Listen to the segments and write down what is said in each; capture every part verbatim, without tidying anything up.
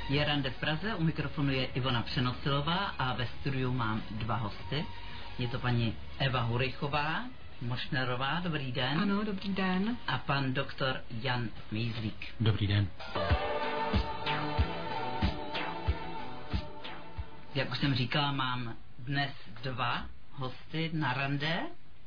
Je Rande v Praze, u mikrofonu je Ivona Přenosilová a ve studiu mám dva hosty. Je to paní Eva Hurichová Mošnerová, dobrý den. Ano, dobrý den. A pan doktor Jan Mejzlík. Dobrý den. Jak už jsem říkala, mám dnes dva hosty na rande.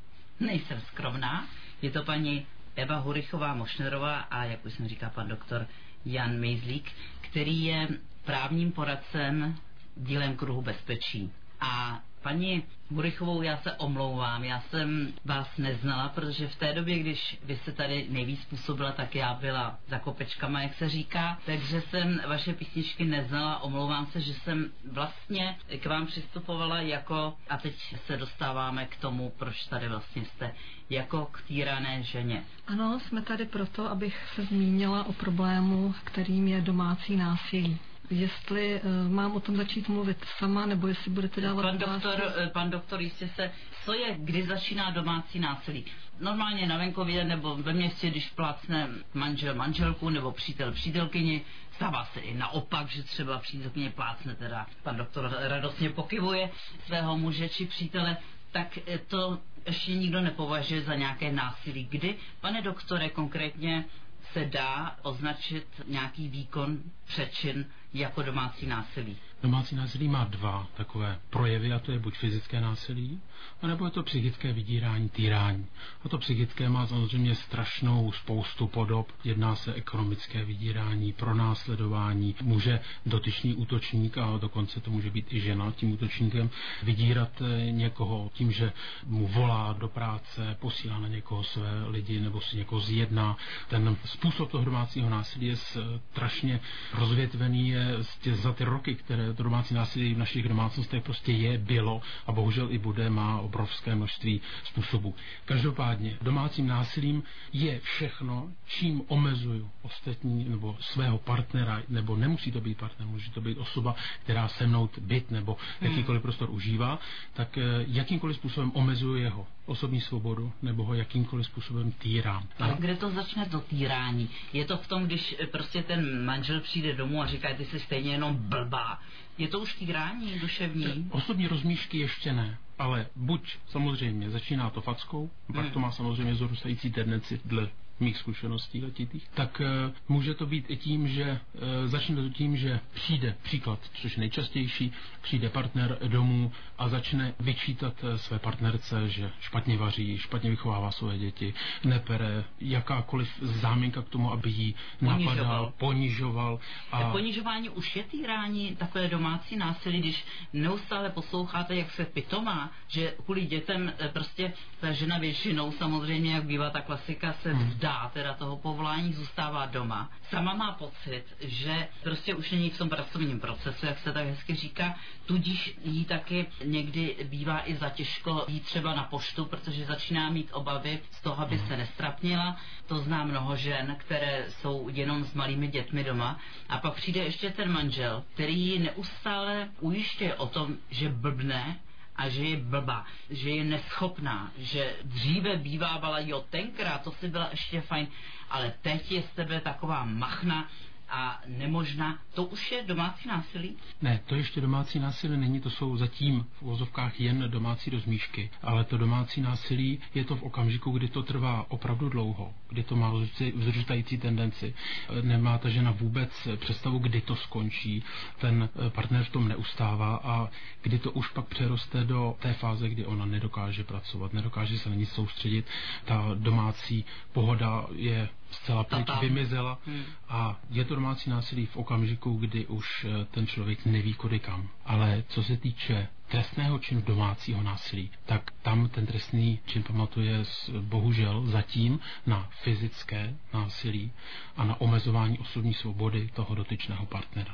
Nejsem skromná. Je to paní Eva Hurichová Mošnerová a jak už jsem říkala, pan doktor Jan Mejzlík, který je právním poradcem dílem Kruhu bezpečí. A paní Hurichovou, já se omlouvám, já jsem vás neznala, protože v té době, když vy se tady nejvíc působila, tak já byla za kopečkama, jak se říká, takže jsem vaše písničky neznala, omlouvám se, že jsem vlastně k vám přistupovala jako, a teď se dostáváme k tomu, proč tady vlastně jste, jako k týrané ženě. Ano, jsme tady proto, abych se zmínila o problému, kterým je domácí násilí. Jestli uh, mám o tom začít mluvit sama, nebo jestli budete dávat... Pan doktor, pan doktor jistě se... Co je, kdy začíná domácí násilí? Normálně na venkově nebo ve městě, když plácne manžel manželku nebo přítel přítelkyni, stává se i naopak, že třeba přítelkyně plácne, teda pan doktor radostně pokyvuje svého muže či přítele, tak to ještě nikdo nepovažuje za nějaké násilí. Kdy, pane doktore, konkrétně se dá označit nějaký výkon, přečin jako domácí násilí? Domácí násilí má dva takové projevy, a to je buď fyzické násilí, anebo je to psychické vydírání, týrání. A to psychické má samozřejmě strašnou spoustu podob. Jedná se ekonomické vydírání, pronásledování, může dotyčný útočník, a dokonce to může být i žena tím útočníkem, vydírat někoho tím, že mu volá do práce, posílá na někoho své lidi nebo si někoho zjedná. Ten způsob toho domácího násilí je strašně rozvětvený, je za ty roky, které to domácí násilí v našich domácnostech prostě je, bylo a bohužel i bude, má obrovské množství způsobů. Každopádně domácím násilím je všechno, čím omezuju ostatní nebo svého partnera, nebo nemusí to být partner, může to být osoba, která se mnou byt nebo jakýkoliv prostor užívá, tak jakýmkoliv způsobem omezuju jeho osobní svobodu nebo ho jakýmkoliv způsobem týrám. A kde to začne to týrání? Je to v tom, když prostě ten manžel přijde domů a říká, ty jsi stejně jenom blbá. Je to už týrání duševní? Osobní rozmíšky ještě ne, ale buď samozřejmě začíná to fackou, pak hmm. to má samozřejmě zorůstající tendenci dle mých zkušeností letitých, tak e, může to být i tím, že e, začne to tím, že přijde příklad, což je nejčastější, přijde partner domů a začne vyčítat e, své partnerce, že špatně vaří, špatně vychovává své děti, nepere, jakákoliv záminka k tomu, aby jí napadal, ponižoval. A ponižování už je týrání, takové domácí násilí, když neustále posloucháte, jak se pitomá, že kvůli dětem e, prostě ta žena většinou, samozřejmě, jak bývá ta klasika, se vzdá dá teda toho povolání, zůstává doma. Sama má pocit, že prostě už není v tom pracovním procesu, jak se tak hezky říká, tudíž jí taky někdy bývá i zatěžko jít třeba na poštu, protože začíná mít obavy z toho, aby se nestrapnila. To zná mnoho žen, které jsou jenom s malými dětmi doma. A pak přijde ještě ten manžel, který ji neustále ujišťuje o tom, že blbne, a že je blbá, že je neschopná, že dříve bývávala, jo, tenkrát, to si byla ještě fajn, ale teď je z tebe taková machna a nemožná. To už je domácí násilí? Ne, to ještě domácí násilí není, to jsou zatím v uvozovkách jen domácí rozmíšky, ale to domácí násilí je to v okamžiku, kdy to trvá opravdu dlouho, kdy to má vzrůstající tendenci. Nemá ta žena vůbec představu, kdy to skončí, ten partner v tom neustává a kdy to už pak přeroste do té fáze, kdy ona nedokáže pracovat, nedokáže se na nic soustředit, ta domácí pohoda je zcela pryč, vymizela hmm. a je to domácí násilí v okamžiku, kdy už ten člověk neví kudy kam. Ale co se týče trestného činu domácího násilí, tak tam ten trestný čin pamatuje bohužel zatím na fyzické násilí a na omezování osobní svobody toho dotyčného partnera.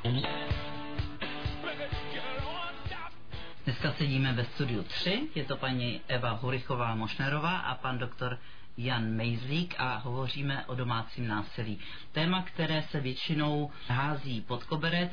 Dneska sedíme ve studiu tři, je to paní Eva Hurichová Mošnerová a pan doktor Jan Mejzlík a hovoříme o domácím násilí. Téma, které se většinou hází pod koberec,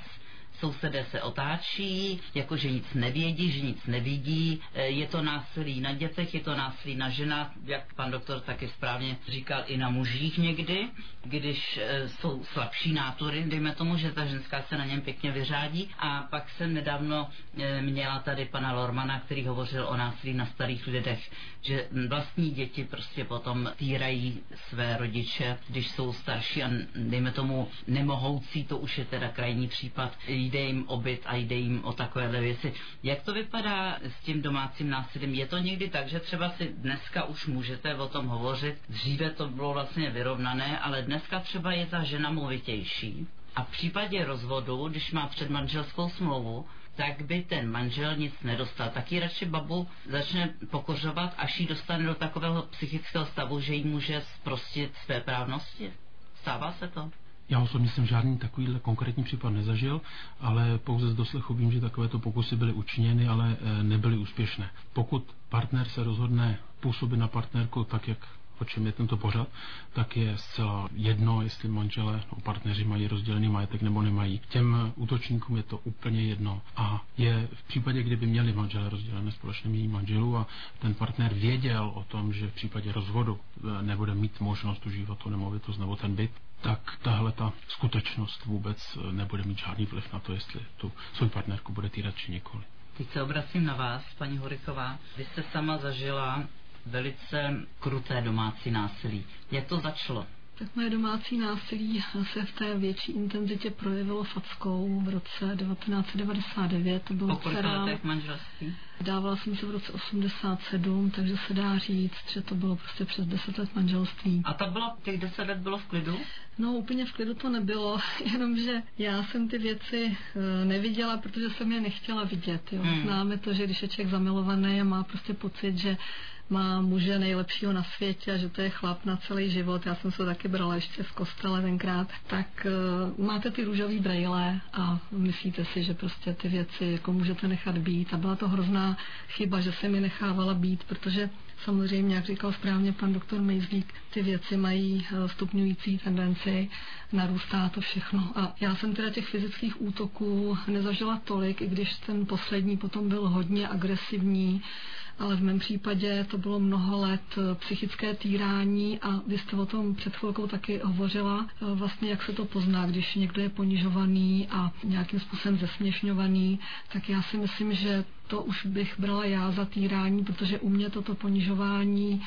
sousedé se otáčí, jakože nic nevědí, že nic nevidí, je to násilí na dětech, je to násilí na ženách, jak pan doktor taky správně říkal, i na mužích někdy, když jsou slabší nátury, dejme tomu, že ta ženská se na něm pěkně vyřádí. A pak jsem nedávno měla tady pana Lormana, který hovořil o násilí na starých lidech, že vlastní děti prostě potom týrají své rodiče, když jsou starší a dejme tomu nemohoucí, to už je teda krajní případ, jde jim o byt a jde jim o takovéhle věci. Jak to vypadá s tím domácím násilím? Je to někdy tak, že třeba si dneska už můžete o tom hovořit, dříve to bylo vlastně vyrovnané, ale dneska třeba je ta žena movitější a v případě rozvodu, když má předmanželskou smlouvu, tak by ten manžel nic nedostal. Taky radši babu začne pokořovat, až ji dostane do takového psychického stavu, že jí může zprostit své právnosti. Stává se to? Já osobně jsem žádný takovýhle konkrétní případ nezažil, ale pouze z doslechu vím, že takovéto pokusy byly učiněny, ale nebyly úspěšné. Pokud partner se rozhodne působit na partnerku tak, jak o čem je tento pořad, tak je zcela jedno, jestli manželé nebo partneři mají rozdělený majetek nebo nemají. Těm útočníkům je to úplně jedno. A je v případě, kdyby měli manželé rozdělené společné jmění manželů a ten partner věděl o tom, že v případě rozvodu nebude mít možnost užívat tu nemovitost nebo ten byt, tak tahle ta skutečnost vůbec nebude mít žádný vliv na to, jestli tu svou partnerku bude týrat či nikoli. Teď se obracím na vás, paní Hurichová. Vy jste sama zažila velice kruté domácí násilí. Jak to začalo? Tak moje domácí násilí se v té větší intenzitě projevilo fackou v roce devatenáct set devadesát devět. To bylo po kolika letech manželství? Dávala jsem se v roce osmdesát sedm, takže se dá říct, že to bylo prostě přes deset let manželství. A to bylo, těch deset let bylo v klidu? No úplně v klidu to nebylo, jenomže já jsem ty věci neviděla, protože jsem je nechtěla vidět. Jo. Hmm. Známe to, že když je člověk zamilovaný a má prostě pocit, že má muže nejlepšího na světě a že to je chlap na celý život. Já jsem se taky brala ještě v kostele tenkrát. Tak uh, máte ty růžový brejle a myslíte si, že prostě ty věci jako můžete nechat být. A byla to hrozná chyba, že jsem je nechávala být, protože samozřejmě, jak říkal správně pan doktor Mejzlík, ty věci mají stupňující tendenci, narůstá to všechno. A já jsem teda těch fyzických útoků nezažila tolik, i když ten poslední potom byl hodně agresivní, ale v mém případě to bylo mnoho let psychické týrání a vy jste o tom před chvilkou taky hovořila, vlastně jak se to pozná, když někdo je ponižovaný a nějakým způsobem zesměšňovaný, tak já si myslím, že to už bych brala já za týrání, protože u mě toto ponižování,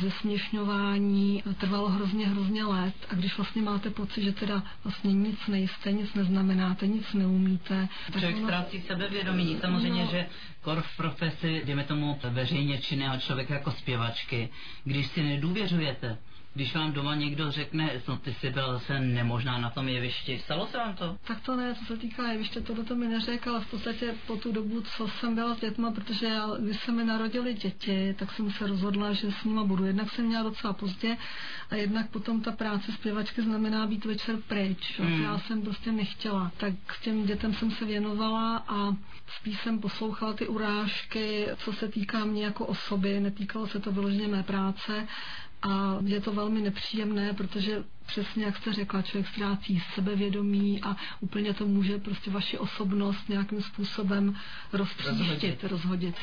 zesměšňování trvalo hrozně, hrozně let a když vlastně máte pocit, že teda vlastně nic nejste, nic neznamenáte, nic neumíte. Člověk ono... ztrácí sebevědomí, samozřejmě, no... že kor v profesi, dejme tomu veřejně činného člověka jako zpěvačky, když si nedůvěřujete, když vám doma někdo řekne, no ty jsi byla zase nemožná na tom jevišti, stalo se vám to? Tak to ne, co se týká jeviště, tohle to mi neřekl, ale v podstatě po tu dobu, co jsem byla s dětma, protože já, když se mi narodily děti, tak jsem se rozhodla, že s nima budu. Jednak jsem měla docela pozdě a jednak potom ta práce zpěvačky znamená být večer pryč. Hmm. Já jsem prostě nechtěla. Tak těm dětem jsem se věnovala a spíš jsem poslouchala ty urážky, co se týká mě jako osoby, netýkalo se to vyloženě mé práce. A je to velmi nepříjemné, protože přesně jak jste řekla, člověk ztrácí sebevědomí a úplně to může prostě vaši osobnost nějakým způsobem roztříštit, rozhodit.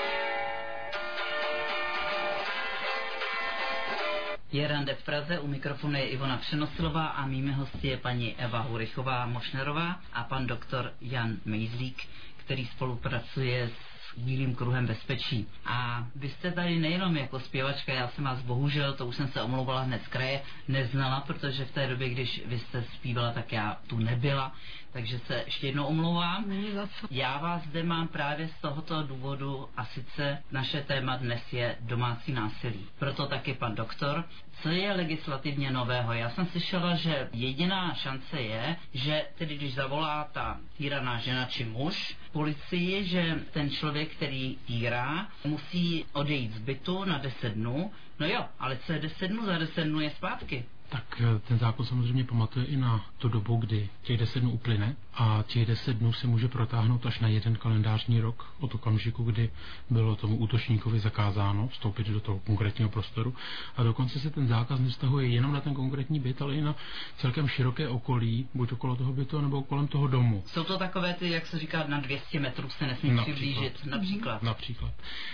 Je rande v Praze, u mikrofonu je Ivona Přenosilová a mými hosty je paní Eva Hurichová Mošnerová a pan doktor Jan Mejzlík, který spolupracuje s Bílým kruhem bezpečí. A vy jste tady nejenom jako zpěvačka, já jsem vás bohužel, to už jsem se omlouvala hned z kraje, neznala, protože v té době, když vy jste zpívala, tak já tu nebyla, takže se ještě jednou omlouvám. Já vás zde mám právě z tohoto důvodu a sice naše téma dnes je domácí násilí. Proto taky pan doktor. Co je legislativně nového? Já jsem slyšela, že jediná šance je, že tedy když zavolá ta týraná žena či muž policii, že ten člověk, který týrá, musí odejít z bytu na deset dnů. No jo, ale co je deset dnů? Za deset dnů je zpátky. Tak ten zákon samozřejmě pamatuje i na tu dobu, kdy těch deset dnů uplyne a těch deset dnů se může protáhnout až na jeden kalendářní rok od okamžiku, kdy bylo tomu útočníkovi zakázáno vstoupit do toho konkrétního prostoru. A dokonce se ten zákaz nevztahuje jenom na ten konkrétní byt, ale i na celkem široké okolí, buď okolo toho bytu, nebo kolem toho domu. Jsou to takové ty, jak se říká, na dvě stě metrů se nesmí přiblížit, například. Například.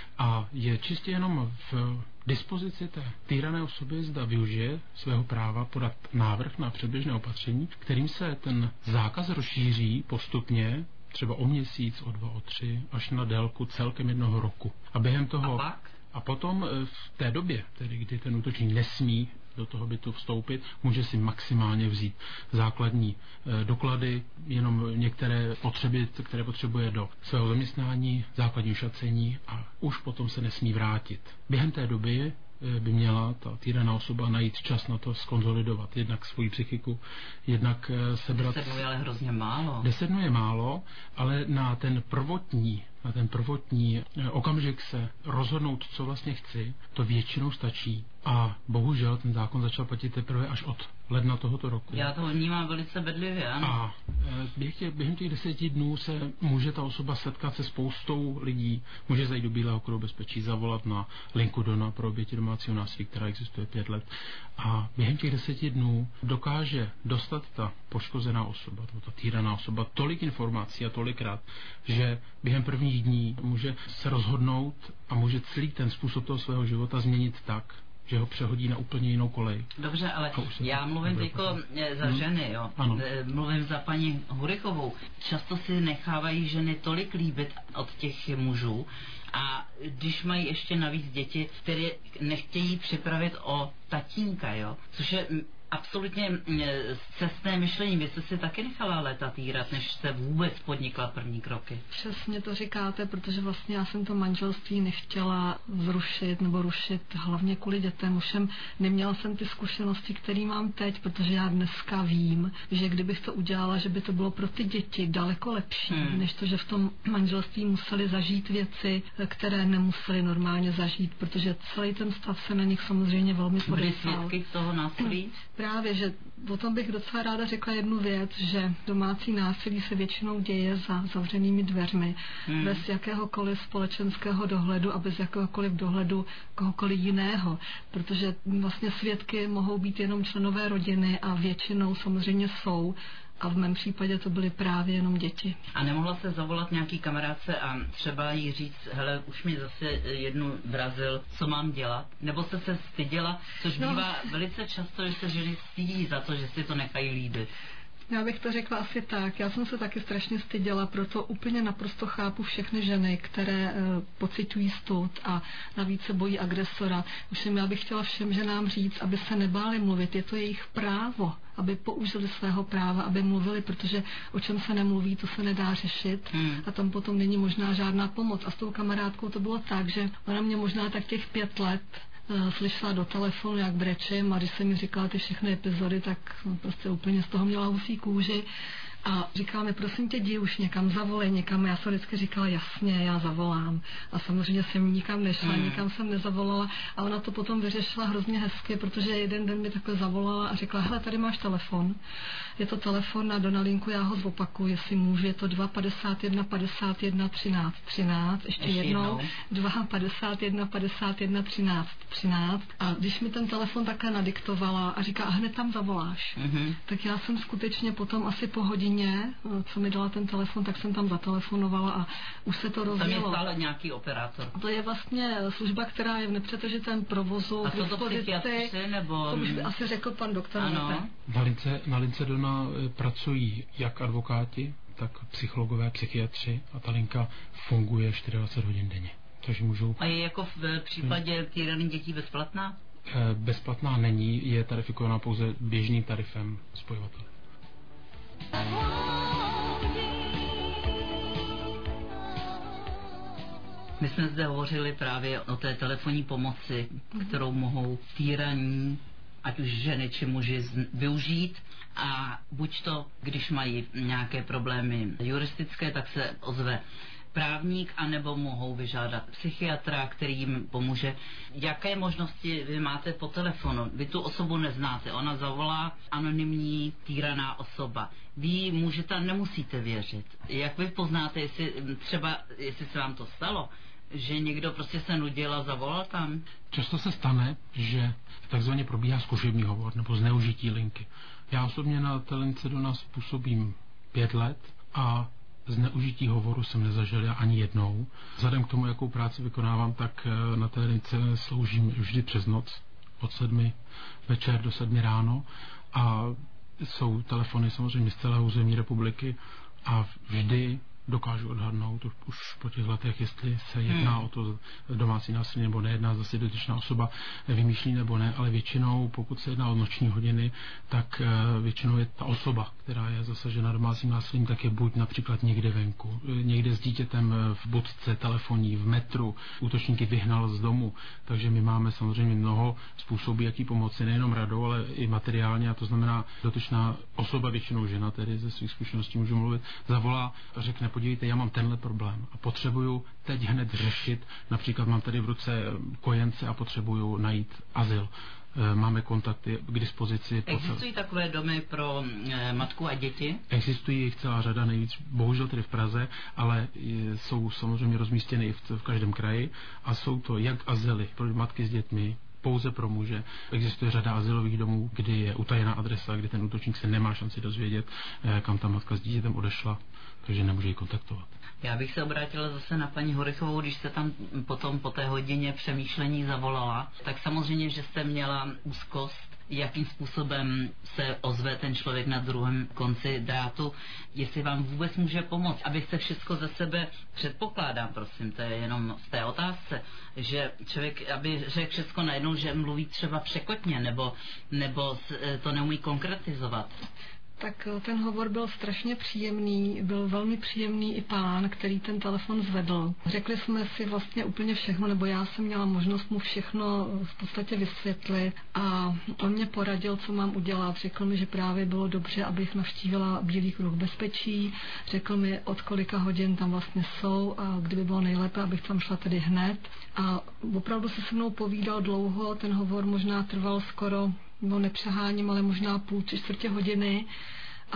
A je čistě jenom v dispozici té týrané osoby, zda využije svého práva podat návrh na předběžné opatření, kterým se ten zákaz rozšíří postupně, třeba o měsíc, o dva, o tři, až na délku celkem jednoho roku. A během toho... A pak? A potom v té době, tedy kdy ten útočník nesmí do toho bytu vstoupit, může si maximálně vzít základní e, doklady, jenom některé potřeby, které potřebuje do svého zaměstnání, základní šacení a už potom se nesmí vrátit. Během té doby e, by měla ta týraná osoba najít čas na to skonzolidovat jednak svoji psychiku, jednak e, sebrat... Deset dnů je ale hrozně málo. Deset dnů je málo, ale na ten prvotní na ten prvotní okamžik se rozhodnout, co vlastně chci, to většinou stačí. A bohužel ten zákon začal platit teprve až od ledna tohoto roku. Já to vnímám velice bedlivě, ano. A během těch, během těch deseti dnů se může ta osoba setkat se spoustou lidí, může zajít do Bílého kruhu bezpečí, zavolat na linku Dona pro oběti domácího násilí, která existuje pět let. A během těch deseti dnů dokáže dostat ta poškozená osoba, ta týraná osoba, tolik informací a tolikrát, že během prvních dní může se rozhodnout a může celý ten způsob toho svého života změnit tak, že ho přehodí na úplně jinou kolej. Dobře, ale já mluvím teďko za hmm. ženy, jo. Ano. Mluvím za paní Hurichovou. Často si nechávají ženy tolik líbit od těch mužů a když mají ještě navíc děti, které nechtějí připravit o tatínka, jo, což je absolutně cestné myšlení. Vy jste si taky nechala léta týrat, než jste vůbec podnikla první kroky. Přesně to říkáte, protože vlastně já jsem to manželství nechtěla zrušit nebo rušit, hlavně kvůli dětem. Všem neměla jsem ty zkušenosti, které mám teď, protože já dneska vím, že kdybych to udělala, že by to bylo pro ty děti daleko lepší, hmm. než to, že v tom manželství museli zažít věci, které nemuseli normálně zažít, protože celý ten stav se na nich samozřejmě velmi podepsal. Byli svědky toho násilí? Právě, že o tom bych docela ráda řekla jednu věc, že domácí násilí se většinou děje za zavřenými dveřmi, hmm. bez jakéhokoliv společenského dohledu a bez jakéhokoliv dohledu kohokoliv jiného, protože vlastně svědky mohou být jenom členové rodiny a většinou samozřejmě jsou. A v mém případě to byly právě jenom děti. A nemohla se zavolat nějaký kamarádce a třeba jí říct, hele, už mi zase jednu vrazil, co mám dělat? Nebo jste se styděla, což no. bývá velice často, že se ženy stydí za to, že si to nechají líbit. Já bych to řekla asi tak. Já jsem se taky strašně styděla, proto úplně naprosto chápu všechny ženy, které e, pociťují stud a navíc se bojí agresora. Už já bych chtěla všem ženám říct, aby se nebáli mluvit. Je to jejich právo, aby použili svého práva, aby mluvili, protože o čem se nemluví, to se nedá řešit hmm. a tam potom není možná žádná pomoc. A s tou kamarádkou to bylo tak, že ona mě možná tak těch pět let slyšela do telefonu, jak brečím, a když jsem mi říkala ty všechny epizody, tak prostě úplně z toho měla husí kůži. A říkala mi, prosím tě, jdi už někam, zavolej někam. Já jsem vždycky říkala, jasně, já zavolám. A samozřejmě jsem nikam nešla, mm. nikam jsem nezavolala. A ona to potom vyřešila hrozně hezky, protože jeden den mi takhle zavolala a řekla, hele, tady máš telefon. Je to telefon na Donalinku, já ho zopakuju, jestli můžu. Je to dva padesát jedna padesát jedna třináct třináct. Ještě, Ještě jednou. dva padesát jedna padesát jedna třináct třináct. A když mi ten telefon takhle nadiktovala a říká, a hned tam zavoláš. Mm-hmm. Tak já jsem skutečně potom asi po hodině, co mi dala ten telefon, tak jsem tam zatelefonovala a už se to rozjelo. Tam je stále nějaký operátor. To je vlastně služba, která je v nepřetržitém provozu. A to to psychiatři, nebo... To už by asi řekl pan doktor. Ano. Na lince, na lince Dona pracují jak advokáti, tak psychologové, psychiatři a ta linka funguje dvacet čtyři hodin denně. Takže můžou... A je jako v případě týraných dětí bezplatná? Bezplatná není, je tarifikovaná pouze běžným tarifem spojovatele. My jsme zde hovořili právě o té telefonní pomoci, kterou mohou týraní, ať už ženy či muži, využít. A buď to, když mají nějaké problémy juristické, tak se ozve právník, anebo mohou vyžádat psychiatra, který jim pomůže. Jaké možnosti vy máte po telefonu? Vy tu osobu neznáte, ona zavolá, anonymní týraná osoba. Vy můžete, nemusíte věřit. Jak vy poznáte, jestli třeba, jestli se vám to stalo, že někdo prostě se nudil a zavolal tam? Často se stane, že takzvaně probíhá zkušební hovor nebo zneužití linky. Já osobně na té lince do nás působím pět let a zneužití hovoru jsem nezažil ani jednou. Vzhledem k tomu, jakou práci vykonávám, tak na té lince sloužím vždy přes noc od sedmi večer do sedmi ráno a jsou telefony samozřejmě z celého území republiky a vždy dokážu odhadnout už po těch letech, jestli se jedná hmm. o to domácí násilí nebo nejedná, zase dotyčná osoba vymýšlí nebo ne, ale většinou, pokud se jedná o noční hodiny, tak většinou je ta osoba, která je zasažena domácím násilím, tak je buď například někde venku, někde s dítětem v budce telefonní, v metru, útočníky vyhnal z domu, takže my máme samozřejmě mnoho způsobů, jaký pomoci, nejenom radou, ale i materiálně, a to znamená, dotyčná osoba, většinou žena, tedy ze svých zkušeností můžu mluvit, zavolá a řekne: podívejte, já mám tenhle problém a potřebuju teď hned řešit, například mám tady v ruce kojence a potřebuju najít azyl. Máme kontakty k dispozici. Existují takové domy pro e, matku a děti? Existují jich celá řada, nejvíc bohužel tedy v Praze, ale jsou samozřejmě rozmístěny i v, v každém kraji a jsou to jak azyly pro matky s dětmi, pouze pro muže. Existuje řada azylových domů, kdy je utajená adresa, kdy ten útočník se nemá šanci dozvědět, kam ta matka s dítětem odešla, takže nemůže ji kontaktovat. Já bych se obrátila zase na paní Horychovou, když jste tam potom po té hodině přemýšlení zavolala, tak samozřejmě, že jste měla úzkost, jakým způsobem se ozve ten člověk na druhém konci drátu, jestli vám vůbec může pomoct, abyste všechno ze sebe, předpokládám, prosím, to je jenom v té otázce, že člověk, aby řekl všechno najednou, že mluví třeba překotně, nebo, nebo to neumí konkretizovat. Tak ten hovor byl strašně příjemný, byl velmi příjemný i pán, který ten telefon zvedl. Řekli jsme si vlastně úplně všechno, nebo já jsem měla možnost mu všechno v podstatě vysvětlit a on mě poradil, co mám udělat. Řekl mi, že právě bylo dobře, abych navštívila Bílý kruh bezpečí, řekl mi, od kolika hodin tam vlastně jsou a kdyby bylo nejlépe, abych tam šla tedy hned. A opravdu se se mnou povídal dlouho, ten hovor možná trval skoro, no nepřeháním, ale možná půl, tři čtvrtě hodiny a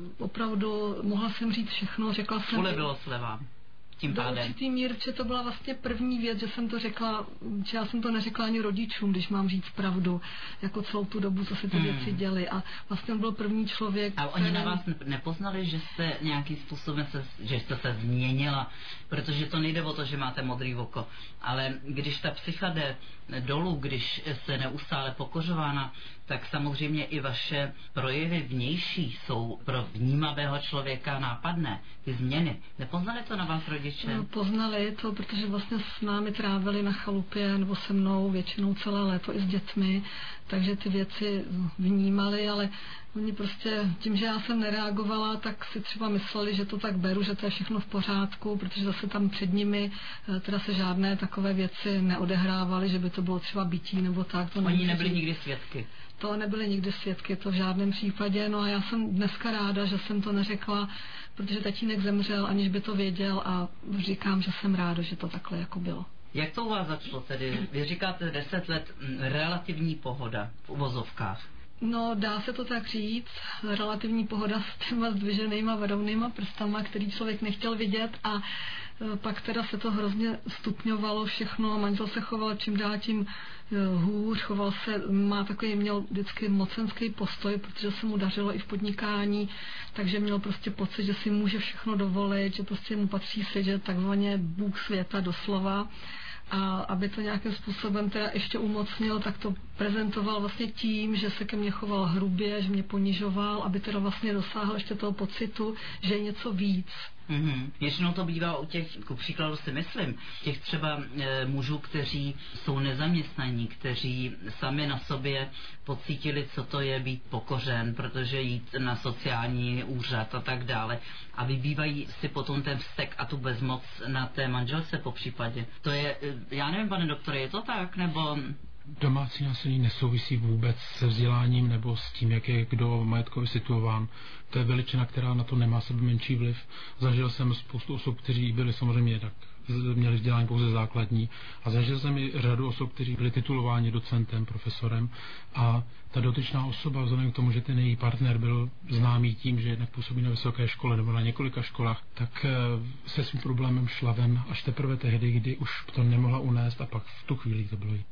opravdu mohla jsem říct všechno, řekla jsem... Ulevilo se vám tím pádem. Do určitý mír, že to byla vlastně první věc, že jsem to řekla, že já jsem to neřekla ani rodičům, když mám říct pravdu, jako celou tu dobu, co se ty hmm. věci děly a vlastně on byl první člověk. A oni na vás nepoznali, že jste nějakým způsobem, se, že jste se změnila, protože to nejde o to, že máte modrý oko, ale když ta psycha jde dolů, když se neustále pokořována, tak samozřejmě i vaše projevy vnější jsou pro vnímavého člověka nápadné. Ty změny. Nepoznali to na vás rodiče? No, poznali to, protože vlastně s námi trávili na chalupě nebo se mnou většinou celé léto i s dětmi, takže ty věci vnímali, ale oni prostě tím, že já jsem nereagovala, tak si třeba mysleli, že to tak beru, že to je všechno v pořádku, protože zase tam před nimi teda se žádné takové věci neodehrávaly, že by to bylo třeba bití nebo tak. To oni nebyli nikdy svědky. To nebyly nikdy svědky, to v žádném případě. No a já jsem dneska ráda, že jsem to neřekla, protože tatínek zemřel, aniž by to věděl a říkám, že jsem ráda, že to takhle jako bylo. Jak to u vás začalo tedy? Vy říkáte deset let relativní pohoda v uvozovkách. No, dá se to tak říct. Relativní pohoda s těma zdviženýma varovnýma prstama, který člověk nechtěl vidět a pak teda se to hrozně stupňovalo všechno. Manžel se choval čím dál tím hůř, choval se, má takový, měl vždycky mocenský postoj, protože se mu dařilo i v podnikání, takže měl prostě pocit, že si může všechno dovolit, že prostě mu patří svět, že takzvaně Bůh světa doslova. A aby to nějakým způsobem teda ještě umocnil, tak to prezentoval vlastně tím, že se ke mně choval hrubě, že mě ponižoval, aby teda vlastně dosáhl ještě toho pocitu, že je něco víc. Mm-hmm. Většinou to bývá u těch, ku příkladu si myslím, těch třeba e, mužů, kteří jsou nezaměstnaní, kteří sami na sobě pocítili, co to je být pokořen, protože jít na sociální úřad a tak dále. A vybývají si potom ten vztek a tu bezmoc na té manželce po případě. To je, já nevím, pane doktore, je to tak, nebo... Domácí násilí nesouvisí vůbec se vzděláním nebo s tím, jak je kdo majetkově situován. To je veličina, která na to nemá sebe menší vliv. Zažil jsem spoustu osob, kteří byli samozřejmě tak, měli vzdělání pouze základní, a zažil jsem i řadu osob, kteří byli titulováni docentem, profesorem, a ta dotyčná osoba, vzhledem k tomu, že ten její partner byl známý tím, že jednak působí na vysoké škole nebo na několika školách, tak se svým problémem šla ven až teprve tehdy, kdy už to nemohla unést, a pak v tu chvíli to bylo jí.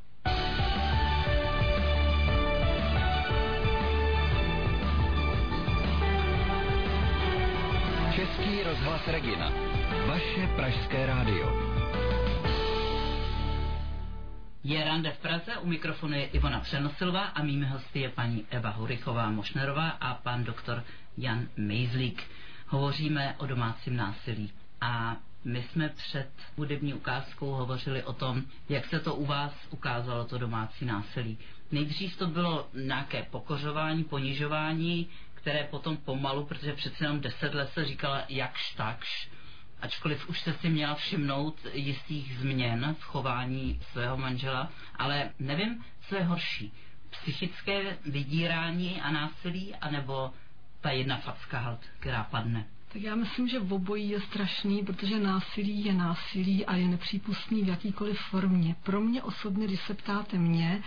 Český rozhlas Regina. Vaše pražské rádio. Je rande v Praze, u mikrofonu je Ivona Přenosilová a mými hosty je paní Eva Hurichová-Mošnerová a pan doktor Jan Mejzlík. Hovoříme o domácím násilí a my jsme před hudební ukázkou hovořili o tom, jak se to u vás ukázalo, to domácí násilí. Nejdřív to bylo nějaké pokořování, ponižování, které potom pomalu, protože přece jenom deset let se říkala jakž takž, ačkoliv už se si měla všimnout jistých změn v chování svého manžela, ale nevím, co je horší. Psychické vydírání a násilí, anebo ta jedna facka halt, která padne. Tak já myslím, že v obojí je strašný, protože násilí je násilí a je nepřípustný v jakýkoliv formě. Pro mě osobně, když se ptáte mě,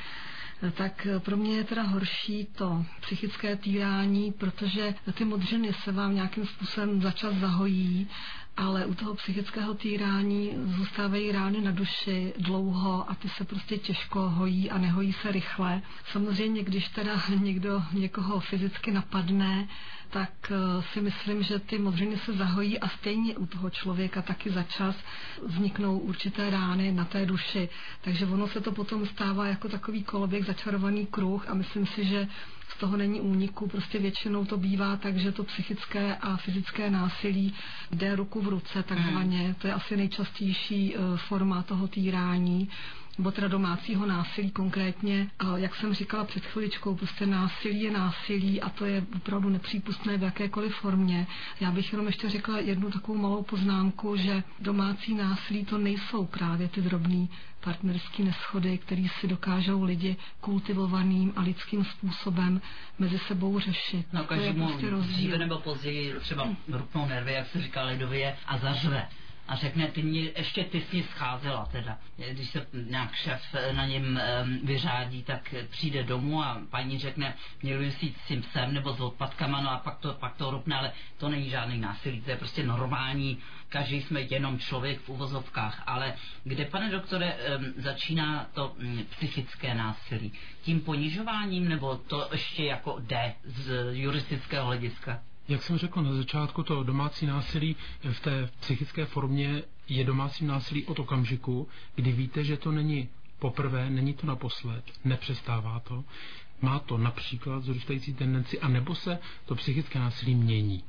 tak pro mě je teda horší to psychické týrání, protože ty modřiny se vám nějakým způsobem začas zahojí, ale u toho psychického týrání zůstávají rány na duši dlouho a ty se prostě těžko hojí a nehojí se rychle. Samozřejmě, když teda někdo někoho fyzicky napadne, tak si myslím, že ty modřiny se zahojí a stejně u toho člověka taky začas vzniknou určité rány na té duši. Takže ono se to potom stává jako takový koloběh, začarovaný kruh a myslím si, že z toho není úniku. Prostě většinou to bývá tak, že to psychické a fyzické násilí jde ruku v ruce takzvaně. To je asi nejčastější forma toho týrání, nebo teda domácího násilí konkrétně. A jak jsem říkala před chviličkou, prostě násilí je násilí a to je opravdu nepřípustné v jakékoliv formě. Já bych jenom ještě řekla jednu takovou malou poznámku, že domácí násilí to nejsou právě ty drobný partnerský neschody, který si dokážou lidi kultivovaným a lidským způsobem mezi sebou řešit. No každému prostě dříve nebo později třeba rupnou nervy, jak se říká lidově, a zařve. A řekne, ty mě, ještě ty jsi scházela teda. Když se nějak šéf na něm um, vyřádí, tak přijde domů a paní řekne, měl jsi jít s tím psem nebo s odpadkama, no a pak to, pak to rupne, ale to není žádný násilí, to je prostě normální, každý jsme jenom člověk v uvozovkách, ale kde, pane doktore, um, začíná to um, psychické násilí? Tím ponižováním, nebo to ještě jako jde z juristického hlediska? Jak jsem řekl na začátku, to domácí násilí v té psychické formě je domácím násilí od okamžiku, kdy víte, že to není poprvé, není to naposled, nepřestává to, má to například vzrůstající tendenci, anebo se to psychické násilí mění.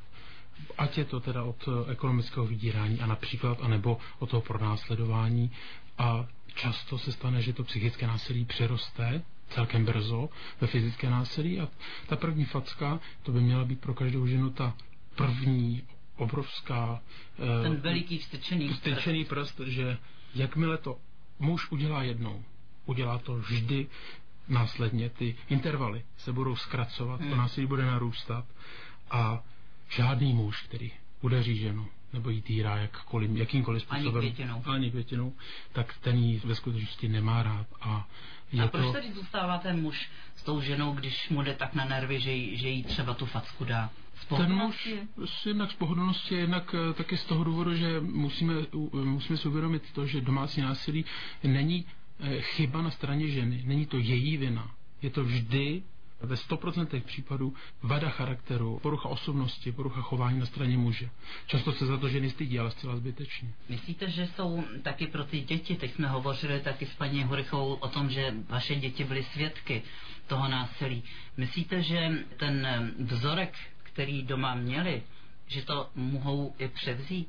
Ať je to teda od ekonomického vydírání a například, anebo od toho pronásledování, a často se stane, že to psychické násilí přeroste celkem brzo ve fyzické násilí a ta první facka, to by měla být pro každou ženu ta první obrovská ten veliký vstyčený, vstyčený prst, že jakmile to muž udělá jednou, udělá to vždy následně, ty intervaly se budou zkracovat, hmm. to násilí bude narůstat a žádný muž, který udeří ženu nebo jí týrá jakkoliv, jakýmkoliv způsobem, ani květinou. ani květinou, tak ten jí ve skutečnosti nemá rád. A, je a proč to... tady zůstává ten muž s tou ženou, když mu jde tak na nervy, že jí, že jí třeba tu facku dá? Ten muž jednak z pohodlnosti, jednak taky z toho důvodu, že musíme, musíme si uvědomit to, že domácí násilí není chyba na straně ženy, není to její vina. Je to vždy ve sto procent případů vada charakteru, porucha osobnosti, porucha chování na straně muže. Často se za to ženy stydí, ale zcela zbytečně. Myslíte, že jsou taky pro ty děti, teď jsme hovořili taky s paní Hurichovou o tom, že vaše děti byly svědky toho násilí. Myslíte, že ten vzorek, který doma měli, že to mohou i převzít?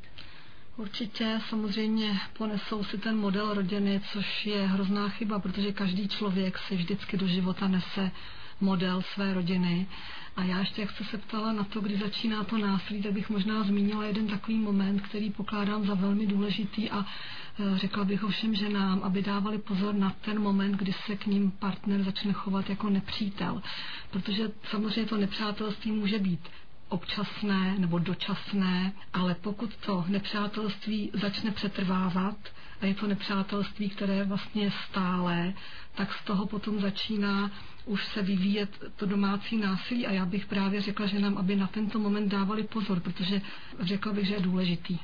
Určitě samozřejmě ponesou si ten model rodiny, což je hrozná chyba, protože každý člověk si vždycky do života nese model své rodiny. A já ještě, jak jste se ptala na to, kdy začíná to násilí, tak bych možná zmínila jeden takový moment, který pokládám za velmi důležitý a řekla bych o všem ženám, aby dávali pozor na ten moment, kdy se k ním partner začne chovat jako nepřítel. Protože samozřejmě to nepřátelství může být občasné nebo dočasné, ale pokud to nepřátelství začne přetrvávat a je to nepřátelství, které je vlastně stálé, tak z toho potom začíná už se vyvíjet to domácí násilí a já bych právě řekla ženám, aby na tento moment dávali pozor, protože řekla bych, že je důležitý.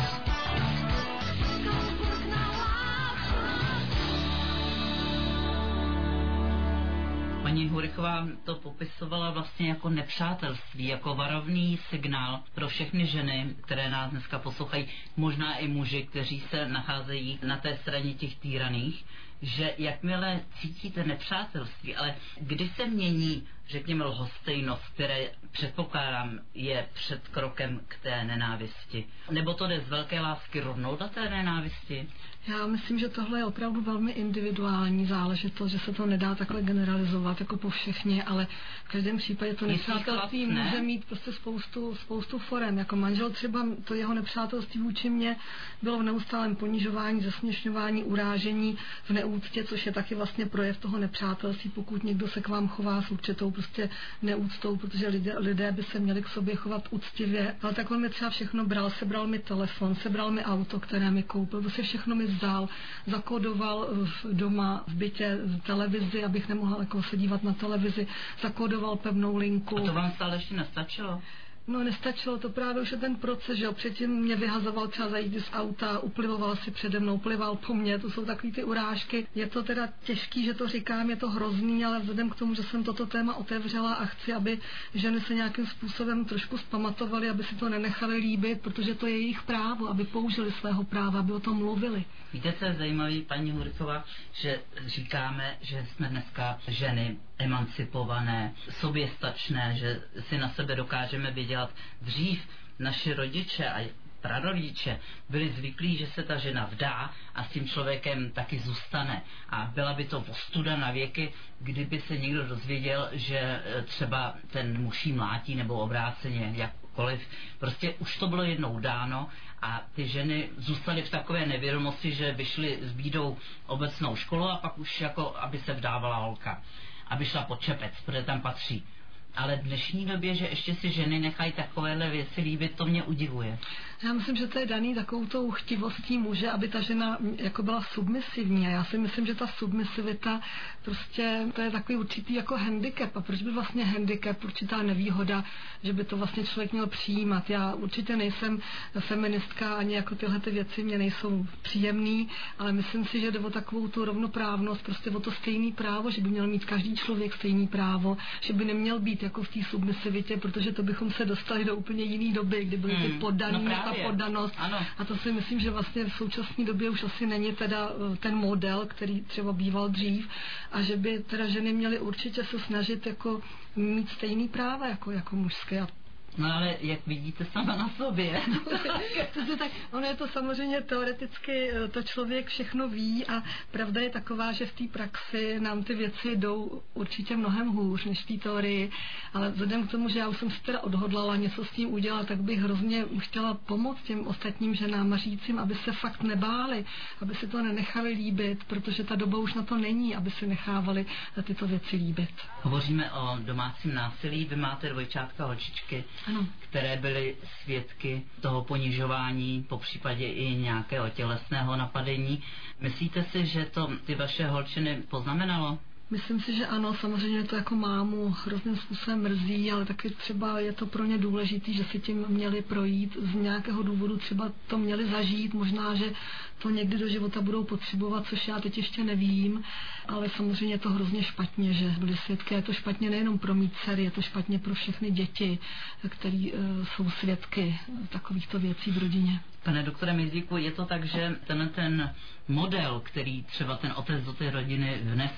Paní Hurichová to popisovala vlastně jako nepřátelství, jako varovný signál pro všechny ženy, které nás dneska poslouchají, možná i muži, kteří se nacházejí na té straně těch týraných, že jakmile cítíte nepřátelství, ale kdy se mění, řekněme, lhostejnost, které předpokládám je před krokem k té nenávisti? Nebo to jde z velké lásky rovnou do té nenávisti? Já myslím, že tohle je opravdu velmi individuální záležitost, že se to nedá takhle generalizovat jako po všechně, ale v každém případě to nepřátelství ne? může mít prostě spoustu, spoustu forem. Jako manžel třeba to jeho nepřátelství vůči mě bylo v neustálém ponižování, zasměšňování, urážení, v neúctě, což je taky vlastně projev toho nepřátelství, pokud někdo se k vám chová s určitou prostě neúctou, protože lidé, lidé by se měli k sobě chovat úctivě. Ale tak on mi třeba všechno bral, sebral mi telefon, sebral mi auto, které mi koupil, prostě všechno mi vzdal, zakódoval doma v bytě v televizi, abych nemohla jako se dívat na televizi, zakódoval pevnou linku. A to vám stále ještě nestačilo? No, nestačilo to právě už je ten proces, že jo, předtím mě vyhazoval třeba zajít z auta, uplivoval si přede mnou, plival po mně, to jsou takový ty urážky. Je to teda těžký, že to říkám, je to hrozný, ale vzhledem k tomu, že jsem toto téma otevřela a chci, aby ženy se nějakým způsobem trošku zpamatovaly, aby si to nenechali líbit, protože to je jejich právo, aby použili svého práva, aby o tom mluvili. Víte, co je zajímavé, paní Hurichová, že říkáme, že jsme dneska ženy emancipované, soběstačné, že si na sebe dokážeme vydělat. Dřív naši rodiče a prarodiče byli zvyklí, že se ta žena vdá a s tím člověkem taky zůstane. A byla by to ostuda na věky, kdyby se někdo dozvěděl, že třeba ten muž jí mlátí nebo obráceně, jakkoliv. Prostě už to bylo jednou dáno a ty ženy zůstaly v takové nevědomosti, že vyšly s bídou obecnou školu a pak už jako, aby se vdávala holka, aby šla pod čepec, protože tam patří. Ale v dnešní době, že ještě si ženy nechají takovéhle věci líbit, to mě udivuje. Já myslím, že to je daný takovou tou chtivostí muže, aby ta žena jako byla submisivní. A já si myslím, že ta submisivita prostě to je takový určitý jako handicap. A proč by vlastně handicap, určitá nevýhoda, že by to vlastně člověk měl přijímat. Já určitě nejsem feministka, ani jako tyhle ty věci mě nejsou příjemný, ale myslím si, že jde o takovou tu rovnoprávnost, prostě o to stejný právo, že by měl mít každý člověk stejný právo, že by neměl být jako v té submisivitě, protože to bychom se dostali do úplně jiné doby, kdy byly ty hmm, poddaný, no ta poddanost. Ano. A to si myslím, že vlastně v současné době už asi není teda ten model, který třeba býval dřív, a že by teda ženy měly určitě se snažit jako mít stejný práva jako, jako mužské. No ale jak vidíte sama na sobě. tak ono je to samozřejmě teoreticky, to člověk všechno ví a pravda je taková, že v té praxi nám ty věci jdou určitě mnohem hůř než v té teorii, ale vzhledem k tomu, že já už jsem si teda odhodlala něco s tím udělat, tak bych hrozně chtěla pomoct těm ostatním ženám a říct jim, aby se fakt nebáli, aby si to nenechali líbit, protože ta doba už na to není, aby si nechávali tyto věci líbit. Hovoříme o domácím násilí, vy máte dvojčátka holčičky, ano, které byly svědky toho ponižování, po případě i nějakého tělesného napadení. Myslíte si, že to ty vaše holčiny poznamenalo? Myslím si, že ano, samozřejmě to jako mámu hrozným způsobem mrzí, ale taky třeba je to pro ně důležitý, že si tím měli projít, z nějakého důvodu třeba to měli zažít, možná, že to někdy do života budou potřebovat, což já teď ještě nevím, ale samozřejmě je to hrozně špatně, že byli svědky. Je to špatně nejenom pro mý dcery, je to špatně pro všechny děti, které uh, jsou svědky takovýchto věcí v rodině. Pane doktore Mizíku, je to tak, že ten, ten model, který třeba ten otec do té rodiny vnese,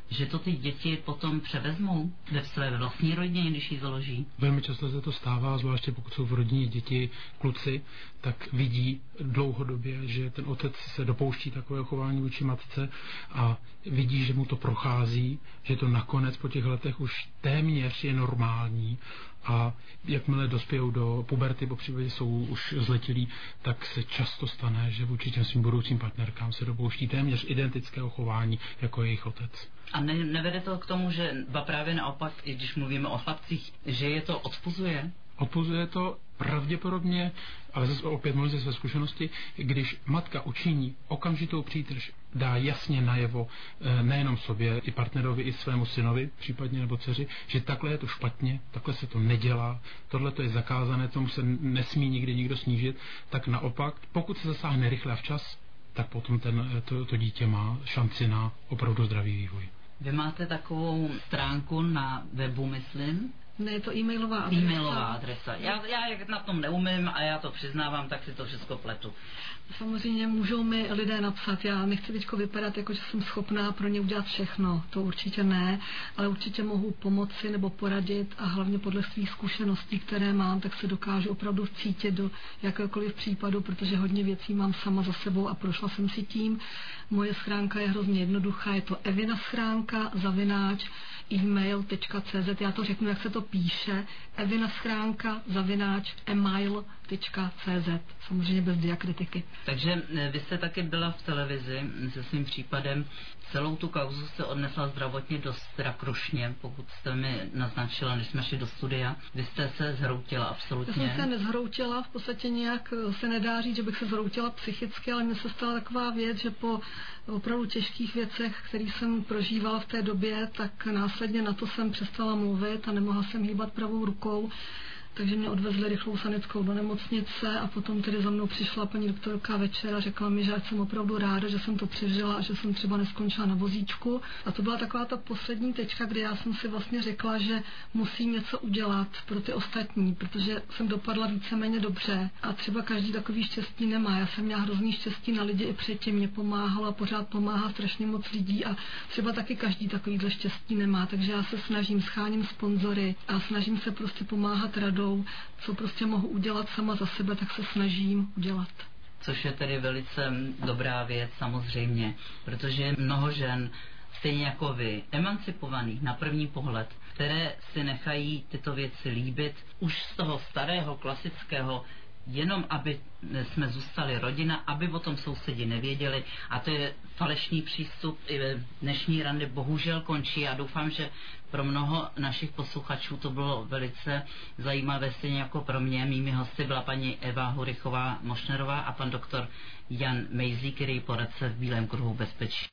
že to ty děti potom převezmou ve své vlastní rodině, když ji založí? Velmi často se to stává, zvláště pokud jsou v rodině děti, kluci, tak vidí dlouhodobě, že ten otec se dopouští takového chování vůči matce a vidí, že mu to prochází, že to nakonec po těch letech už téměř je normální a jakmile dospějou do puberty, po případě jsou už zletilí, tak se často stane, že vůči těm svým budoucím partnerkám se dopouští téměř identického chování jako jejich otec. A ne, nevede to k tomu, že ba právě naopak, i když mluvíme o chlapcích, že je to odpuzuje? Odpuzuje to pravděpodobně, ale zase opět mluvím ze své zkušenosti, když matka učiní okamžitou přítrž, dá jasně najevo nejenom sobě, i partnerovi, i svému synovi, případně nebo dceři, že takhle je to špatně, takhle se to nedělá, tohle to je zakázané, tomu se nesmí nikdy nikdo snížit, tak naopak, pokud se zasáhne rychle a včas, tak potom ten, to, to dítě má šanci na opravdu zdravý vývoj. Vy máte takovou stránku na webu, myslím? Ne, je to e-mailová adresa. E-mailová adresa. Já, já jak na tom neumím a já to přiznávám, tak si to všechno pletu. Samozřejmě můžou mi lidé napsat, já nechci teďko vypadat jako, že jsem schopná pro ně udělat všechno, to určitě ne, ale určitě mohu pomoci nebo poradit a hlavně podle svých zkušeností, které mám, tak se dokážu opravdu vcítit do jakéhokoliv případu, protože hodně věcí mám sama za sebou a prošla jsem si tím. Moje schránka je hrozně jednoduchá, je to Evina schránka, zavináč, e-mail tečka cé zet, já to řeknu, jak se to píše, Evina schránka, zavináč, email tečka cé zet, samozřejmě bez diakritiky. Takže vy jste taky byla v televizi se svým případem. Celou tu kauzu jste odnesla zdravotně dost rakrušně, pokud jste mi naznačila, než jsme šli do studia. Vy jste se zhroutila absolutně. Já jsem se nezhroutila, v podstatě nějak se nedá říct, že bych se zhroutila psychicky, ale mně se stala taková věc, že po opravdu těžkých věcech, které jsem prožívala v té době, tak následně na to jsem přestala mluvit a nemohla jsem hýbat pravou rukou. Takže mě odvezli rychlou sanitkou do nemocnice a potom tedy za mnou přišla paní doktorka večer a řekla mi, že ať jsem opravdu ráda, že jsem to přežila a že jsem třeba neskončila na vozíčku. A to byla taková ta poslední tečka, kdy já jsem si vlastně řekla, že musím něco udělat pro ty ostatní, protože jsem dopadla víceméně dobře a třeba každý takový štěstí nemá. Já jsem měla hrozný štěstí na lidi i předtím, mě pomáhalo a pořád pomáhá strašně moc lidí a třeba taky každý takovýhle štěstí nemá. Takže já se snažím, scháním sponzory a snažím se prostě pomáhat radou. Co prostě mohu udělat sama za sebe, tak se snažím udělat. Což je tedy velice dobrá věc samozřejmě, protože mnoho žen, stejně jako vy, emancipovaných na první pohled, které si nechají tyto věci líbit už z toho starého, klasického, jenom aby jsme zůstali rodina, aby o tom sousedi nevěděli, a to je falešný přístup. I dnešní randy bohužel končí. Já doufám, že pro mnoho našich posluchačů to bylo velice zajímavé, stejně jako pro mě. Mými hosty byla paní Eva Hurychová Mošnerová a pan doktor Jan Mejzlík, který je poradce v Bílém kruhu bezpečí.